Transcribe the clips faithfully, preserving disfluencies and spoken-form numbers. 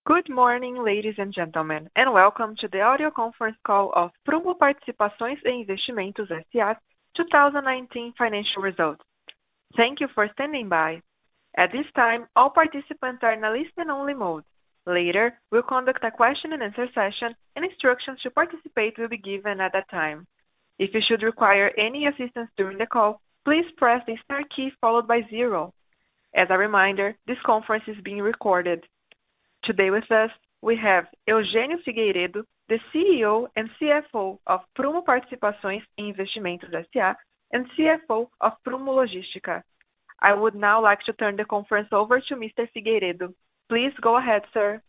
Good morning, ladies and gentlemen, and welcome to the audio conference call of Prumo Participações e Investimentos S A twenty nineteen financial results. Thank you for standing by. At this time, all participants are in a listen-only mode. Later, we'll conduct a question and answer session, and instructions to participate will be given at that time. If you should require any assistance during the call, please press the star key followed by zero. As a reminder, this conference is being recorded. Today with us, we have Eugênio Figueiredo, the C E O and C F O of Prumo Participações e Investimentos S A and C F O of Prumo Logística. I would now like to turn the conference over to Mister Figueiredo. Please go ahead, sir.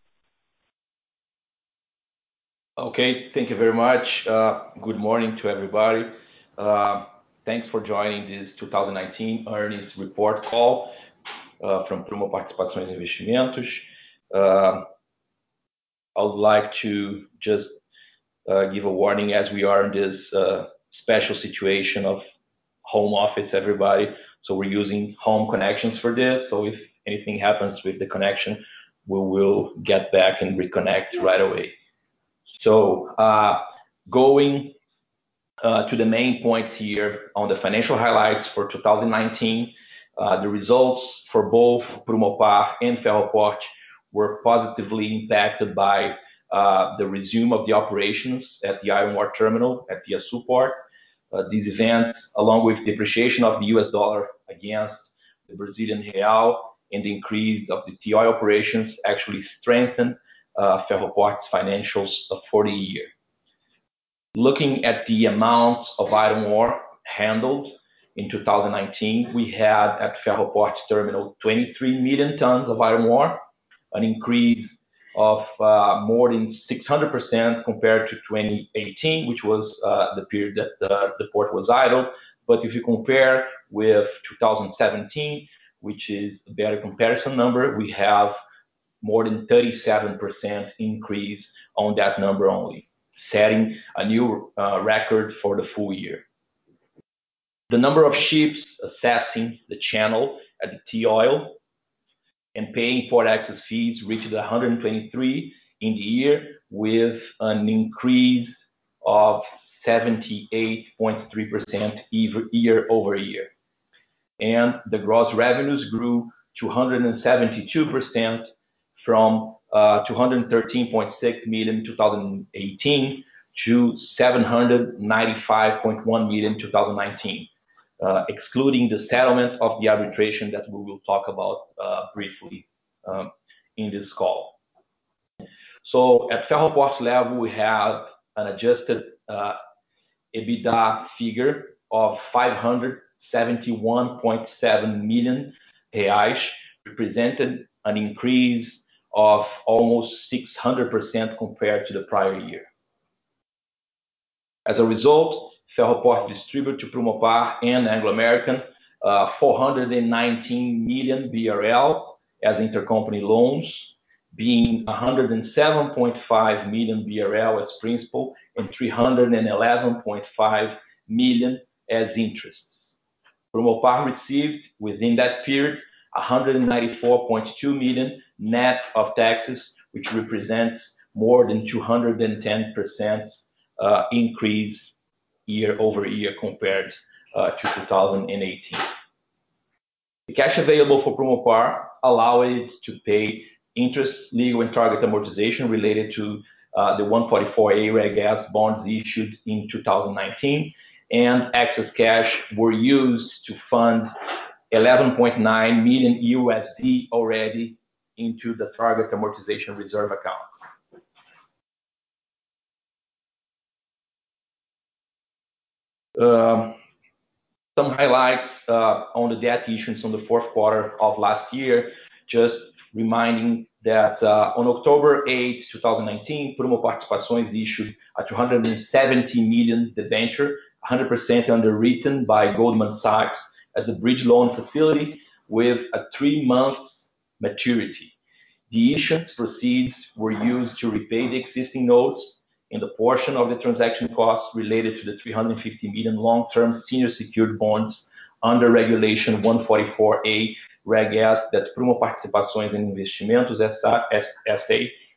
Okay, thank you very much. Uh, good morning to everybody. Uh, thanks for joining this two thousand nineteen earnings report call uh, from Prumo Participações e Investimentos. Uh, I would like to just uh, give a warning as we are in this uh, special situation of home office, everybody. So we're using home connections for this. So if anything happens with the connection, we will get back and reconnect right away. So uh, going uh, to the main points here on the financial highlights for two thousand nineteen, uh, the results for both Prumopar and Ferroporte were positively impacted by uh, the resume of the operations at the iron ore terminal at the Açu port. Uh, these events, along with depreciation of the U S dollar against the Brazilian real and the increase of the T I operations, actually strengthened uh, Ferroporte's financials for the year. Looking at the amount of iron ore handled in two thousand nineteen, we had at Ferroporte terminal twenty-three million tons of iron ore, an increase of uh, more than six hundred percent compared to twenty eighteen, which was uh, the period that uh, the port was idle. But if you compare with two thousand seventeen, which is a better comparison number, we have more than thirty-seven percent increase on that number only, setting a new uh, record for the full year. The number of ships accessing the channel at the T-Oil and paying port access fees reached one hundred twenty-three in the year, with an increase of seventy-eight point three percent year over year. And the gross revenues grew two hundred seventy-two percent from uh, two hundred thirteen point six million in two thousand eighteen to seven hundred ninety-five point one million in two thousand nineteen. Uh, excluding the settlement of the arbitration that we will talk about uh, briefly um, in this call. So at Ferroporte level, we have an adjusted uh, EBITDA figure of five hundred seventy-one point seven million reais, represented an increase of almost six hundred percent compared to the prior year. As a result, Ferroporte distributed to Prumopar and Anglo American uh, four hundred nineteen million B R L as intercompany loans, being one hundred seven point five million B R L as principal and three hundred eleven point five million as interests. Prumopar received within that period one hundred ninety-four point two million net of taxes, which represents more than two hundred ten percent uh, increase year over year compared uh, to two thousand eighteen. The cash available for Prumopar allowed it to pay interest, legal, and target amortization related to uh, the one forty-four A Reg S bonds issued in two thousand nineteen, and excess cash were used to fund eleven point nine million U S D already into the target amortization reserve account. Um, some highlights uh, on the debt issuance on the fourth quarter of last year, just reminding that uh, on October eighth, two thousand nineteen, Prumo Participações issued a two hundred seventy million debenture, one hundred percent underwritten by Goldman Sachs as a bridge loan facility with a three months maturity. The issuance proceeds were used to repay the existing notes and the portion of the transaction costs related to the three hundred fifty million long-term senior secured bonds under Regulation one forty-four A Reg S that Prumo Participações e Investimentos S A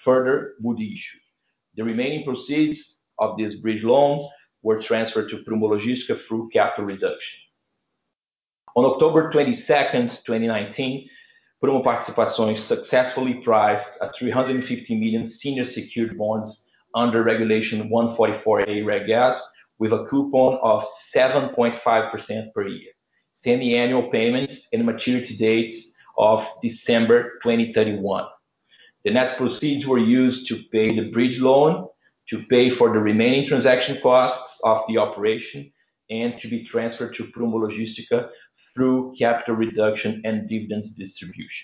further would issue. The remaining proceeds of this bridge loan were transferred to Prumo Logística through capital reduction. On October twenty-second, twenty nineteen, Prumo Participações successfully priced a three hundred fifty million senior secured bonds under Regulation one forty-four A Reg S with a coupon of seven point five percent per year, semi-annual payments and maturity dates of December twenty thirty-one. The net proceeds were used to pay the bridge loan, to pay for the remaining transaction costs of the operation, and to be transferred to Prumo Logística through capital reduction and dividends distribution.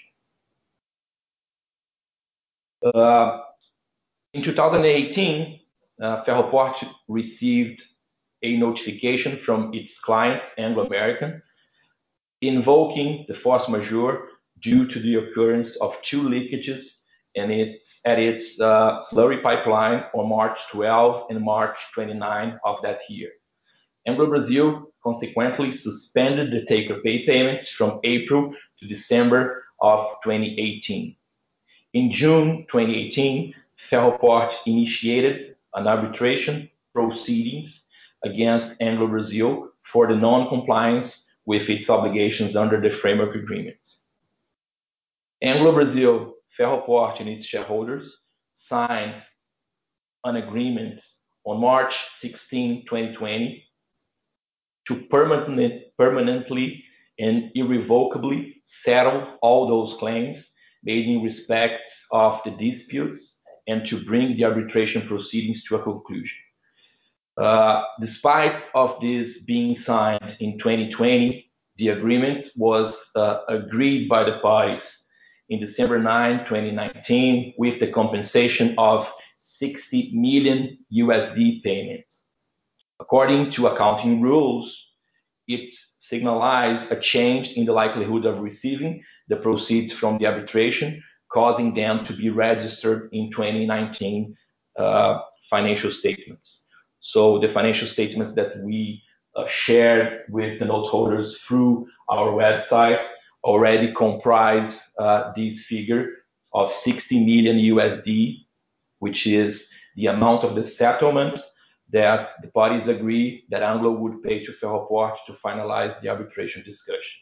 Uh, in two thousand eighteen, uh, Ferroport received a notification from its client, Anglo American, invoking the force majeure due to the occurrence of two leakages and it's at its uh, slurry pipeline on March twelfth and March twenty-ninth of that year. Anglo Brazil consequently suspended the take-or-pay payments from April to December of twenty eighteen. In June twenty eighteen, Ferroport initiated an arbitration proceedings against Anglo Brazil for the non-compliance with its obligations under the framework agreement. Anglo Brazil, Ferroport, and its shareholders signed an agreement on March sixteenth, twenty twenty to permanent, permanently and irrevocably settle all those claims made in respect of the disputes and to bring the arbitration proceedings to a conclusion. Uh, despite of this being signed in twenty twenty, the agreement was uh, agreed by the parties in December ninth, twenty nineteen, with the compensation of sixty million U S D payments. According to accounting rules, it signalized a change in the likelihood of receiving the proceeds from the arbitration, causing them to be registered in twenty nineteen uh, financial statements. So the financial statements that we uh, shared with the note holders through our website already comprise uh, this figure of sixty million U S D, which is the amount of the settlement that the parties agree that Anglo would pay to Ferroport to finalize the arbitration discussion.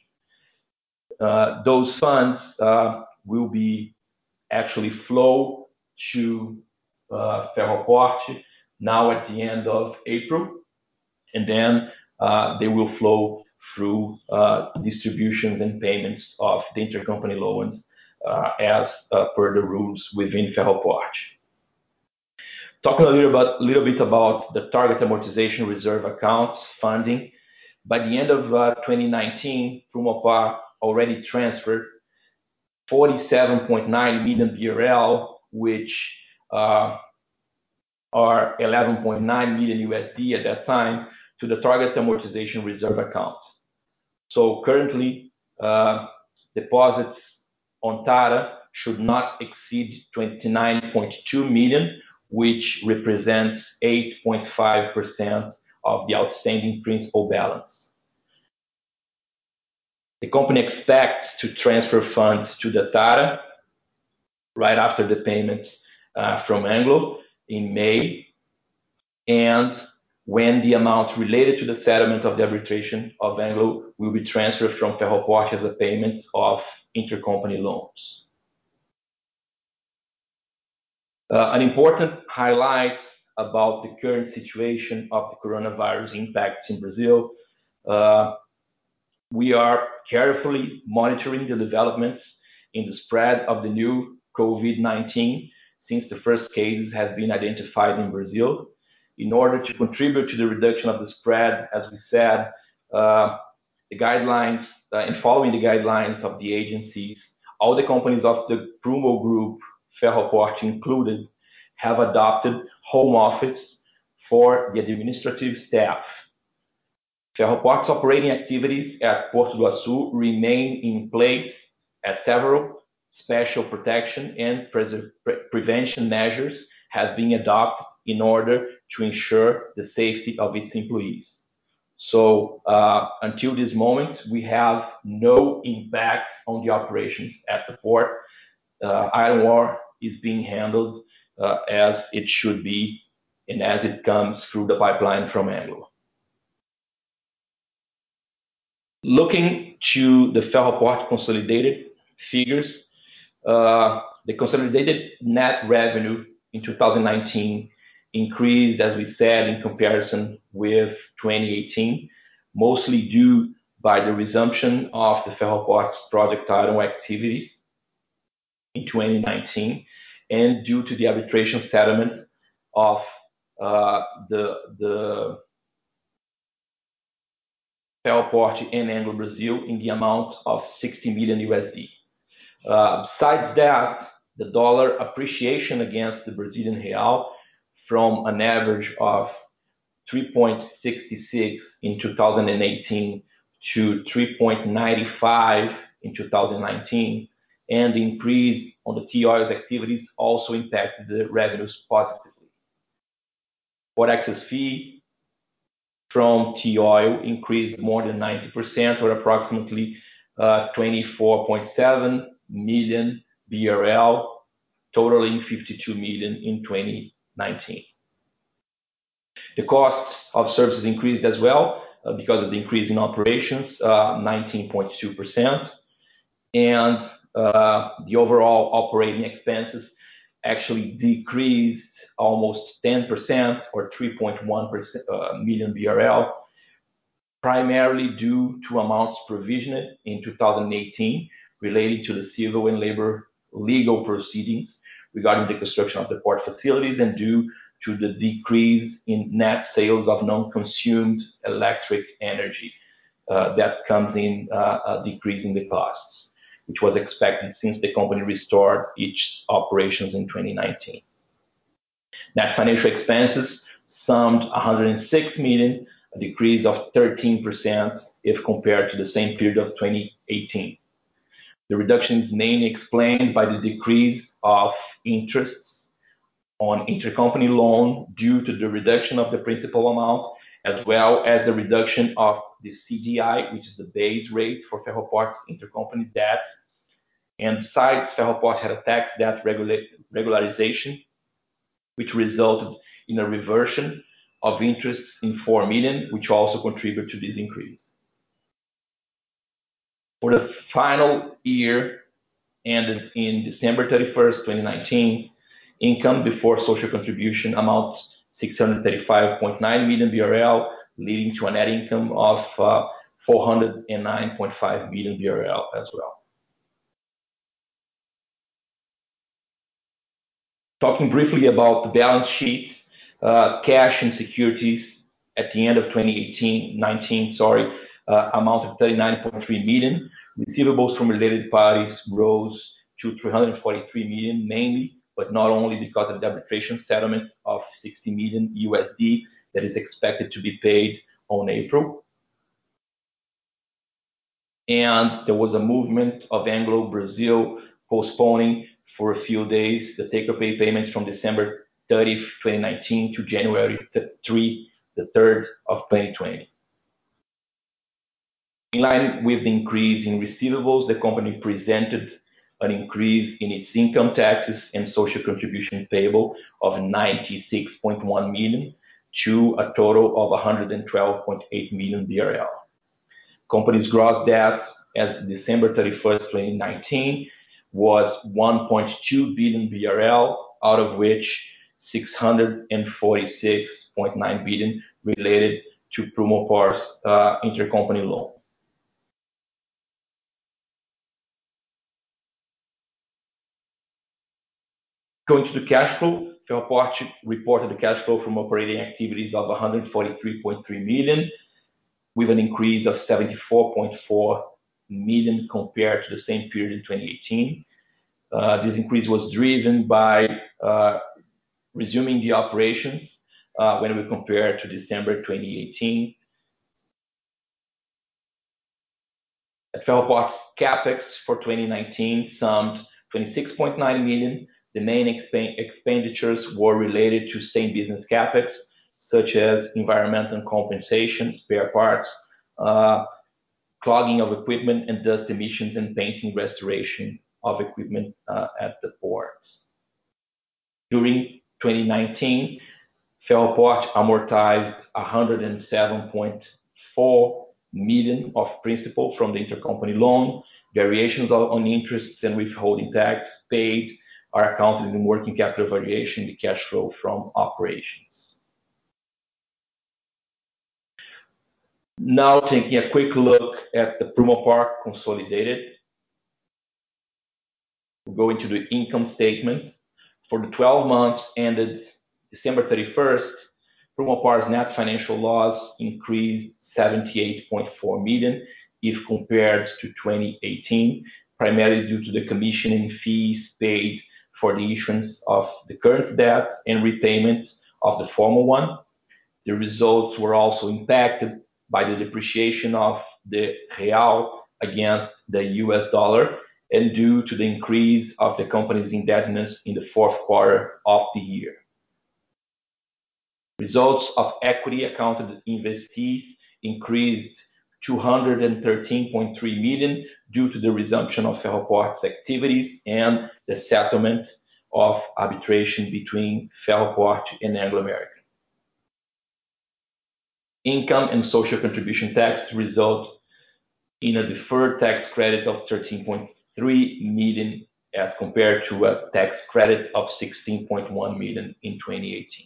Uh, those funds uh, will be actually flow to uh, Ferroport now at the end of April, and then uh, they will flow through uh, distributions and payments of the intercompany loans uh, as uh, per the rules within Ferroport. Talking a little, about, little bit about the target amortization reserve accounts funding. By the end of uh, twenty nineteen, Prumopar already transferred forty-seven point nine million B R L, which uh, are eleven point nine million U S D at that time, to the target amortization reserve account. So currently, uh, deposits on Tara should not exceed twenty-nine point two million, which represents eight point five percent of the outstanding principal balance. The company expects to transfer funds to the Tara right after the payments uh, from Anglo in May, and when the amount related to the settlement of the arbitration of Anglo will be transferred from Ferroport as a payment of intercompany loans. Uh, an important highlight about the current situation of the coronavirus impacts in Brazil. Uh, we are carefully monitoring the developments in the spread of the new COVID nineteen since the first cases have been identified in Brazil. In order to contribute to the reduction of the spread, as we said, uh, the guidelines, uh, and following the guidelines of the agencies, all the companies of the Prumo Group, Ferroport included, have adopted home office for the administrative staff. Ferroport's operating activities at Porto do Açu remain in place as several special protection and pre prevention measures have been adopted in order to ensure the safety of its employees. So uh, until this moment, we have no impact on the operations at the port. Uh, iron ore is being handled uh, as it should be and as it comes through the pipeline from Anglo. Looking to the Ferroport consolidated figures, uh, the consolidated net revenue in two thousand nineteen increased, as we said, in comparison with twenty eighteen, mostly due by the resumption of the Ferroport's project item activities in twenty nineteen, and due to the arbitration settlement of uh, the, the Ferroport and Anglo Brazil in the amount of sixty million U S D. Uh, besides that, the dollar appreciation against the Brazilian real from an average of three point six six in two thousand eighteen to three point nine five in two thousand nineteen, and the increase on the T-Oil's activities also impacted the revenues positively. Port access fee from T-Oil increased more than ninety percent, or approximately uh, twenty-four point seven million B R L, totaling fifty-two million in twenty nineteen. The costs of services increased as well uh, because of the increase in operations, uh, nineteen point two percent, and uh, the overall operating expenses actually decreased almost ten percent, or three point one uh, million B R L, primarily due to amounts provisioned in two thousand eighteen related to the civil and labor legal proceedings regarding the construction of the port facilities, and due to the decrease in net sales of non-consumed electric energy uh, that comes in uh, uh, decreasing the costs, which was expected since the company restored its operations in twenty nineteen. Net financial expenses summed one hundred six million, a decrease of thirteen percent if compared to the same period of twenty eighteen. The reduction is mainly explained by the decrease of interests on intercompany loan due to the reduction of the principal amount, as well as the reduction of the C D I, which is the base rate for Ferroport's intercompany debt. And besides, Ferroport had a tax debt regula regularization, which resulted in a reversion of interests in four million, which also contributed to this increase. For the final year, ended in December thirty-first, twenty nineteen, income before social contribution amounts six hundred thirty-five point nine million B R L, leading to a net income of uh, four hundred nine point five million B R L as well. Talking briefly about the balance sheet, uh, cash and securities at the end of twenty eighteen nineteen, sorry, uh, amounted thirty-nine point three million. Receivables from related parties rose to three hundred forty-three million, mainly, but not only, because of the arbitration settlement of sixty million U S D that is expected to be paid on April. And there was a movement of Anglo Brazil postponing for a few days the take-or-pay payments from December thirtieth, twenty nineteen to January third, the third of twenty twenty. In line with the increase in receivables, the company presented an increase in its income taxes and social contribution payable of ninety-six point one million to a total of one hundred twelve point eight million B R L. Company's gross debt as December thirty-first, twenty nineteen was one point two billion B R L, out of which six hundred forty-six point nine billion related to Prumoport's uh, intercompany loan. Going to the cash flow, Ferroport reported the cash flow from operating activities of one hundred forty-three point three million, with an increase of seventy-four point four million compared to the same period in twenty eighteen. Uh, this increase was driven by uh, resuming the operations uh, when we compare to December twenty eighteen. At Ferroport's capex for twenty nineteen summed twenty-six point nine million. The main exp expenditures were related to stay business capex, such as environmental compensation, spare parts, uh, clogging of equipment, and dust emissions, and painting restoration of equipment uh, at the port. During twenty nineteen, Ferroport amortized one hundred seven point four million of principal from the intercompany loan. Variations on interests and withholding tax paid are accounted in working capital variation, the cash flow from operations. Now taking a quick look at the Prumopar consolidated. We'll go into the income statement. For the twelve months ended December thirty-first, Prumopar's net financial loss increased seventy-eight point four million if compared to twenty eighteen, primarily due to the commissioning fees paid for the issuance of the current debt and repayment of the former one. The results were also impacted by the depreciation of the real against the U S dollar and due to the increase of the company's indebtedness in the fourth quarter of the year. Results of equity accounted investees increased two hundred thirteen point three million due to the resumption of Ferroport's activities and the settlement of arbitration between Ferroport and Anglo American. Income and social contribution tax result in a deferred tax credit of thirteen point three million as compared to a tax credit of sixteen point one million in twenty eighteen.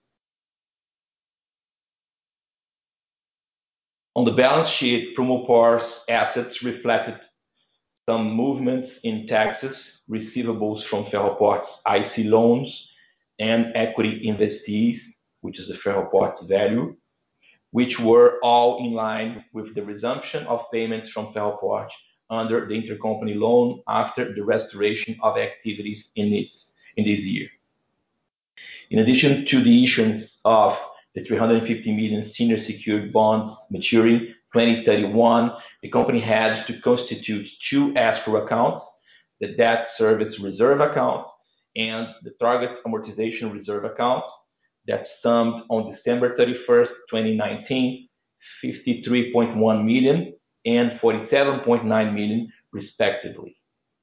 On the balance sheet, Prumopar's assets reflected some movements in taxes, receivables from Ferroport's I C loans, and equity investees, which is the Ferroport's value, which were all in line with the resumption of payments from Ferroport under the intercompany loan after the restoration of activities in, its, in this year. In addition to the issuance of the three hundred fifty million senior secured bonds maturing twenty thirty-one, the company had to constitute two escrow accounts, the debt service reserve account and the target amortization reserve account, that summed on December thirty-first, twenty nineteen, fifty-three point one million and forty-seven point nine million respectively.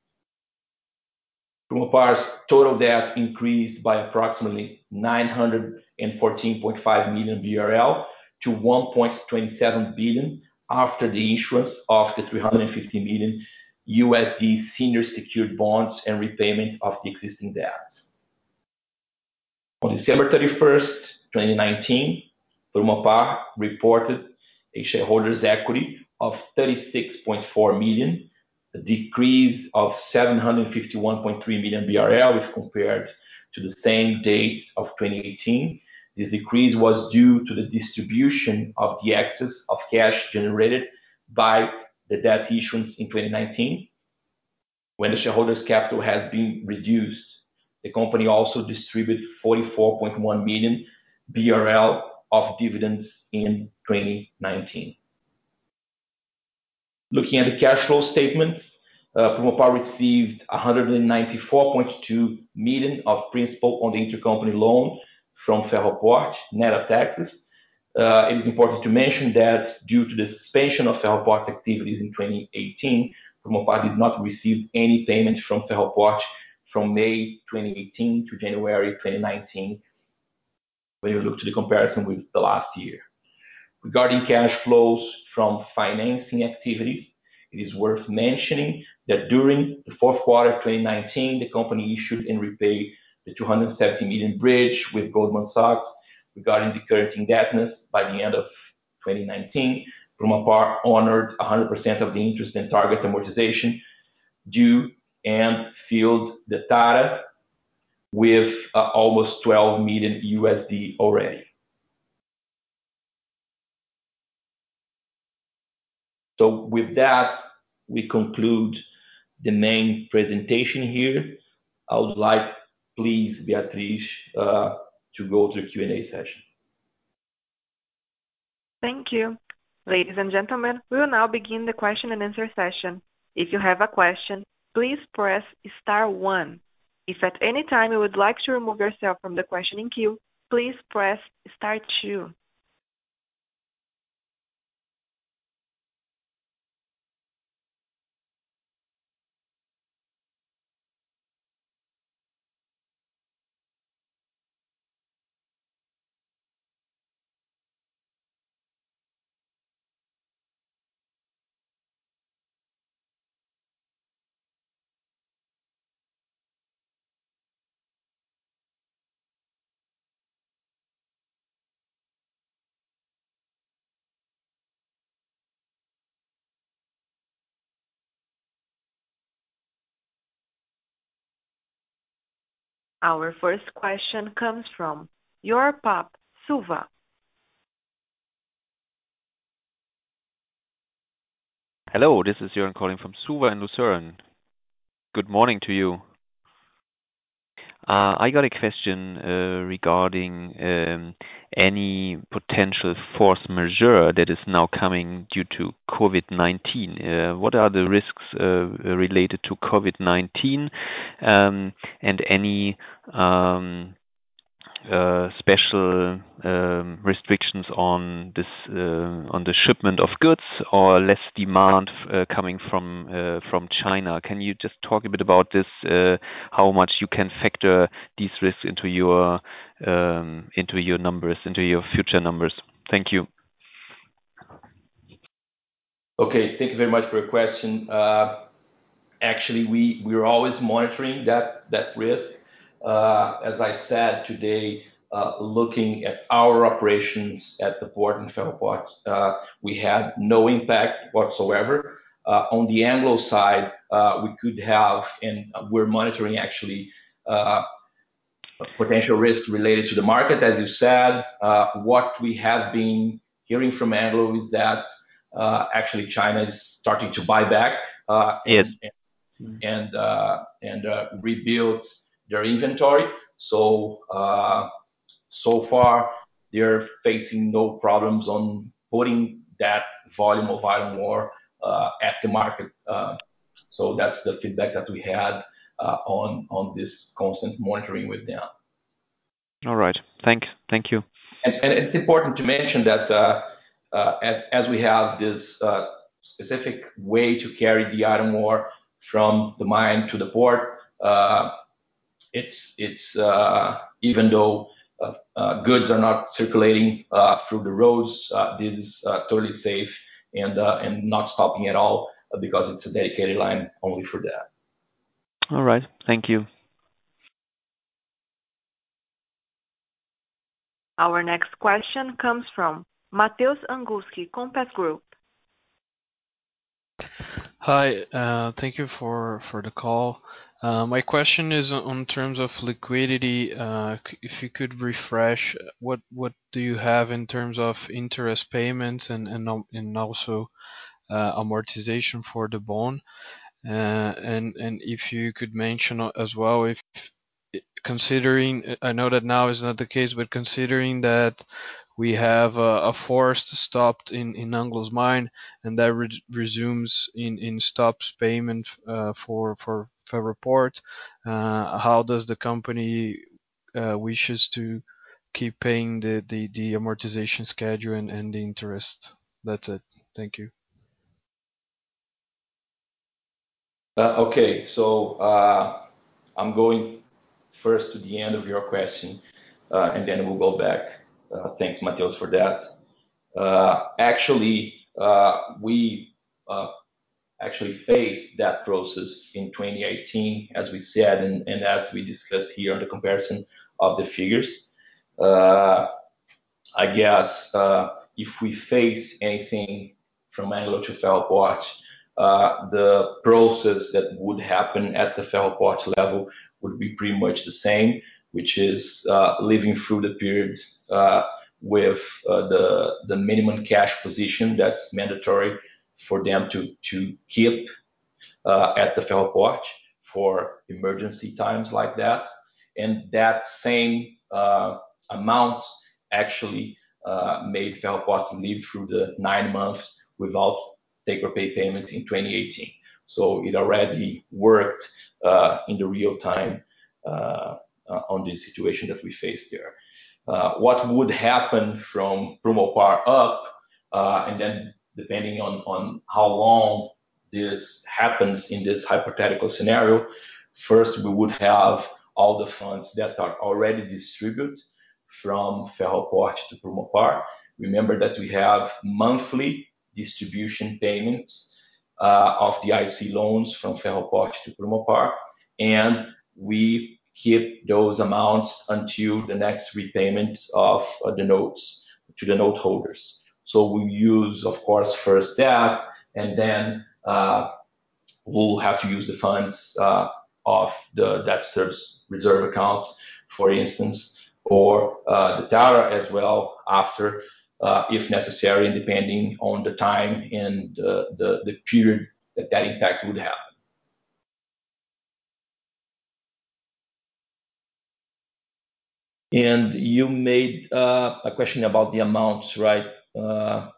Prumopar's total debt increased by approximately nine hundred fourteen point five million B R L to one point two seven billion after the issuance of the three hundred fifty million U S D senior secured bonds and repayment of the existing debts. On December thirty-first, twenty nineteen, Prumopar reported a shareholders' equity of thirty-six point four million, a decrease of seven hundred fifty-one point three million B R L if compared to the same date of twenty eighteen. This decrease was due to the distribution of the excess of cash generated by the debt issuance in twenty nineteen. When the shareholders' capital has been reduced, the company also distributed forty-four point one million B R L of dividends in twenty nineteen. Looking at the cash flow statements, uh, Prumopar received one hundred ninety-four point two million of principal on the intercompany loan from Ferroport, net of taxes. Uh, it is important to mention that due to the suspension of Ferroport's activities in twenty eighteen, Prumopar did not receive any payment from Ferroport from May twenty eighteen to January twenty nineteen, when you look to the comparison with the last year. Regarding cash flows from financing activities, it is worth mentioning that during the fourth quarter of twenty nineteen, the company issued and repaid the two hundred seventy million bridge with Goldman Sachs. Regarding the current indebtedness, by the end of twenty nineteen, Prumopar honored one hundred percent of the interest and target amortization due and filled the T A R A with uh, almost twelve million U S D already. So with that, we conclude the main presentation here. I would like, please, Beatriz, uh, to go to the Q and A session. Thank you. Ladies and gentlemen, we will now begin the question and answer session. If you have a question, please press star one. If at any time you would like to remove yourself from the questioning queue, please press star two. Our first question comes from Yorpap Silva. Hello, this is Jörn calling from Suva in Lucerne. Good morning to you. Uh, I got a question uh, regarding um, any potential force majeure that is now coming due to COVID nineteen. Uh, what are the risks uh, related to COVID nineteen um, and any um, uh, special um, restrictions on this uh, on the shipment of goods or less demand uh, coming from uh, from China? Can you just talk a bit about this? Uh, how much you can factor these risks into your um, into your numbers, into your future numbers? Thank you. Okay, thank you very much for your question. Uh, actually, we we're always monitoring that that risk. Uh, as I said today, uh, looking at our operations at the port in Ferroport, uh, we had no impact whatsoever. Uh, on the Anglo side, uh, we could have, and we're monitoring actually uh, potential risk related to the market, as you said. Uh, what we have been hearing from Anglo is that uh, actually China is starting to buy back uh, Yes. and, and uh, and uh, rebuild their inventory. So uh, so far they're facing no problems on putting that volume of iron ore uh, at the market. Uh, so that's the feedback that we had uh, on on this constant monitoring with them. All right. Thank thank you. And, and it's important to mention that uh, uh, as, as we have this uh, specific way to carry the iron ore from the mine to the port, uh, it's it's uh, even though uh, uh, goods are not circulating uh, through the roads, uh, this is uh, totally safe and uh, and not stopping at all uh, because it's a dedicated line only for that. All right. Thank you. Our next question comes from Mateus Anguski, Compass Group. Hi, uh, thank you for, for the call. Uh, my question is on terms of liquidity. Uh, if you could refresh, what what do you have in terms of interest payments and and, and also uh, amortization for the bond? Uh, and and if you could mention as well, if considering, I know that now is not the case, but considering that we have a, a forest stopped in, in Anglo's mine, and that re resumes in, in stops payment uh, for for Ferroport. Uh, how does the company uh, wishes to keep paying the, the, the amortization schedule and, and the interest? That's it. Thank you. Uh, okay, so uh, I'm going first to the end of your question, uh, and then we'll go back. Uh, thanks, Mateus, for that. Uh, actually, uh, we uh, actually faced that process in twenty eighteen, as we said, and, and as we discussed here on the comparison of the figures. Uh, I guess uh, if we face anything from Anglo to Ferroport, uh, the process that would happen at the Ferroport level would be pretty much the same, which is uh, living through the period uh, with uh, the the minimum cash position that's mandatory for them to to keep uh, at the Ferroport for emergency times like that, and that same uh, amount actually uh, made Ferroport live through the nine months without take or pay payments in twenty eighteen. So it already worked uh, in the real time uh, uh, on this situation that we faced there. Uh, what would happen from Promopar up, uh, and then depending on, on how long this happens in this hypothetical scenario, first we would have all the funds that are already distributed from Ferroport to Promopar. Remember that we have monthly distribution payments uh, of the I C loans from Ferroport to Promopar, and we keep those amounts until the next repayment of uh, the notes to the note holders. So we use, of course, first that, and then uh, we'll have to use the funds uh, of the debt service reserve account, for instance, or uh, the TARA as well after, uh, if necessary, and depending on the time and uh, the, the period that that impact would have. And you made uh, a question about the amounts, right? Uh,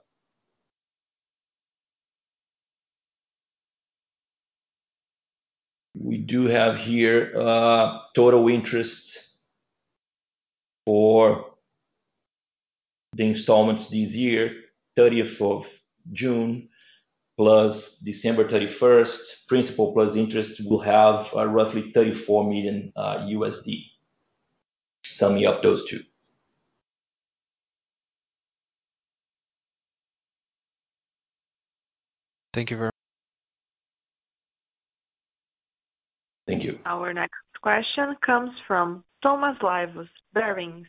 we do have here uh, total interest for the installments this year, thirtieth of June plus December thirty-first, principal plus interest will have uh, roughly thirty-four million uh, U S D, summing up those two. Thank you very much. Thank you. Our next question comes from Thomas Laivos, Barings.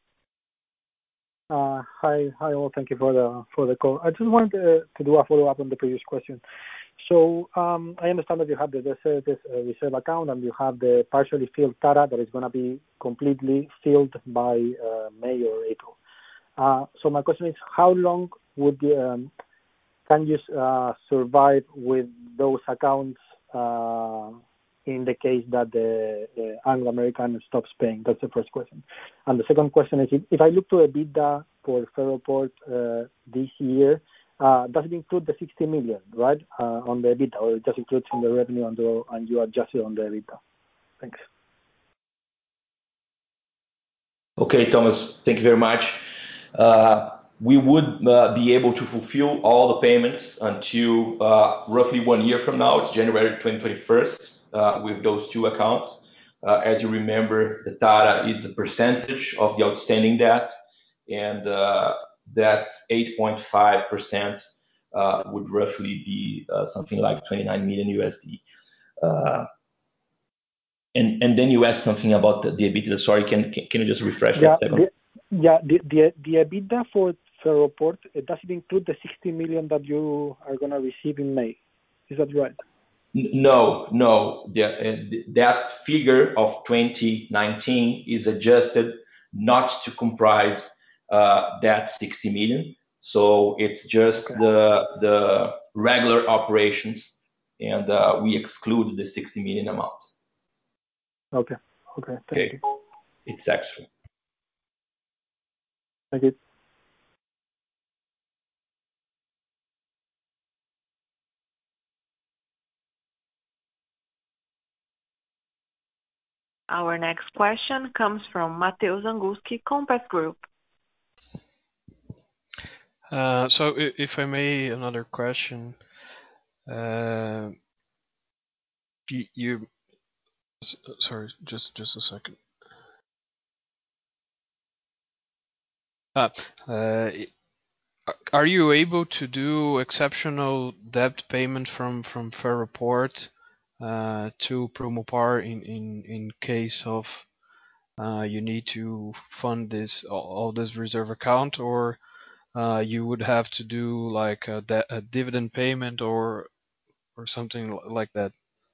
Uh, hi, hi all. Thank you for the for the call. I just wanted to, to do a follow up on the previous question. So um, I understand that you have the debt service uh, reserve account and you have the partially filled TARA that is going to be completely filled by uh, May or April. Uh, so my question is, how long would the, um, can you uh, survive with those accounts uh, in the case that the uh, Anglo American stops paying? That's the first question. And the second question is, if, if I look to EBITDA for Ferroport uh, this year, uh, does it include the sixty million, right, uh, on the EBITDA, or it just includes in the revenue and, the, and you adjust it on the EBITDA? Thanks. Okay, Thomas, thank you very much. Uh, we would uh, be able to fulfill all the payments until uh, roughly one year from now. It's January twenty twenty-one, uh, with those two accounts. Uh, as you remember, the TARA is a percentage of the outstanding debt, and uh, that eight point five percent uh, would roughly be uh, something like twenty-nine million U S D. Uh, and, and then you asked something about the, the EBITDA. Sorry, can, can can you just refresh yeah, that second? The, yeah, the, the, the EBITDA for Ferroport, does it include the sixty million that you are going to receive in May? Is that right? No, no. The, uh, that figure of twenty nineteen is adjusted not to comprise uh, that sixty million. So it's just Okay. the the regular operations, and uh, we exclude the sixty million amount. Okay. Okay. Thank Okay. you. It's extra. Thank you. Our next question comes from Mateus Anguski, Compass Group. Uh, so, if I may, another question. Uh, you, you, sorry, just just a second. Ah, uh, are you able to do exceptional debt payment from from Ferroport uh, to Promopar in in in case of uh, you need to fund this all this reserve account, or uh, you would have to do like a, a dividend payment or or something like that?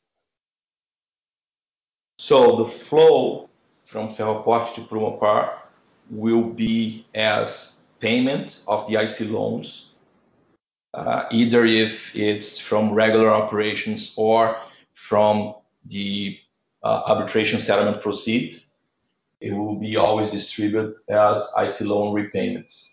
So the flow from Ferroport to Promopar will be as payment of the I C loans, uh, either if it's from regular operations or from the uh, arbitration settlement proceeds. It will be always distributed as I C loan repayments.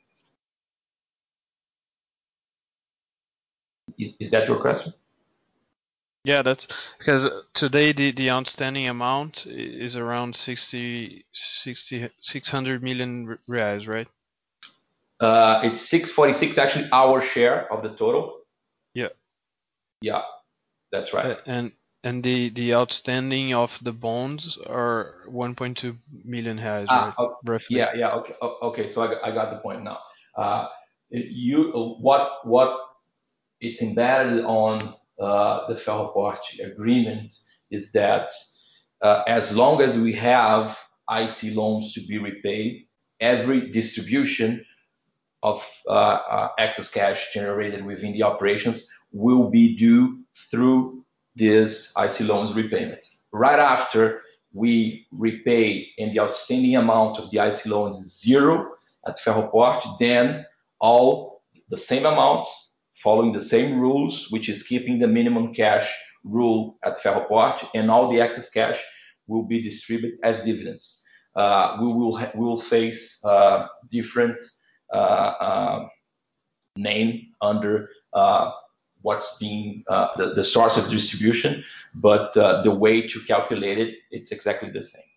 Is, is that your question? Yeah, that's because today the, the outstanding amount is around sixty, sixty, six hundred million reais, right? Uh, it's six forty-six, actually our share of the total. Yeah. Yeah, that's right. Uh, and and the, the outstanding of the bonds are one point two million reais, ah, right? Okay. Roughly. Yeah, yeah, okay, okay. So I got, I got the point now. Uh, you what what it's embedded on uh, the Ferroport agreement is that uh, as long as we have I C loans to be repaid, every distribution of uh, uh, excess cash generated within the operations will be due through this I C loans repayment. right after we repay and the outstanding amount of the I C loans is zero at Ferroporte, then all the same amounts following the same rules, which is keeping the minimum cash rule at Ferroporte, and all the excess cash will be distributed as dividends. Uh, we will we will face uh, different uh, uh, name under uh, what's being uh, the, the source of distribution, but uh, the way to calculate it, it's exactly the same.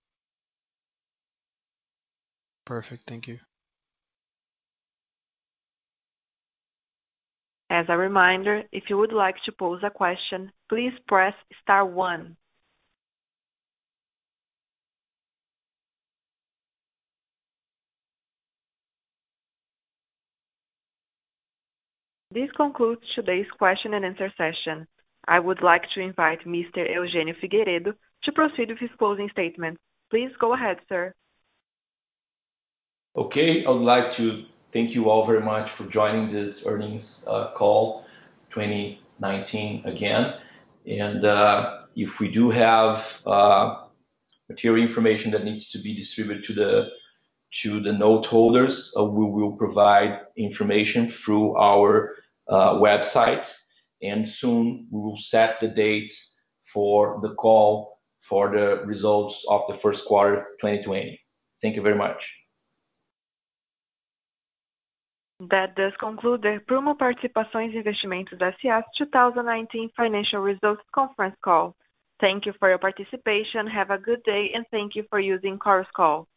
Perfect. Thank you. As a reminder, if you would like to pose a question, please press star one. This concludes today's question and answer session. I would like to invite Mister Eugenio Figueiredo to proceed with his closing statement. Please go ahead, sir. Okay, I would like to thank you all very much for joining this earnings uh, call twenty nineteen again. And uh, if we do have uh, material information that needs to be distributed to the to the note holders, uh, we will provide information through our uh, website, and soon we will set the dates for the call for the results of the first quarter twenty twenty. Thank you very much. That does conclude the Prumo Participações e Investimentos S A twenty nineteen Financial Results Conference Call. Thank you for your participation. Have a good day, and thank you for using Chorus Call.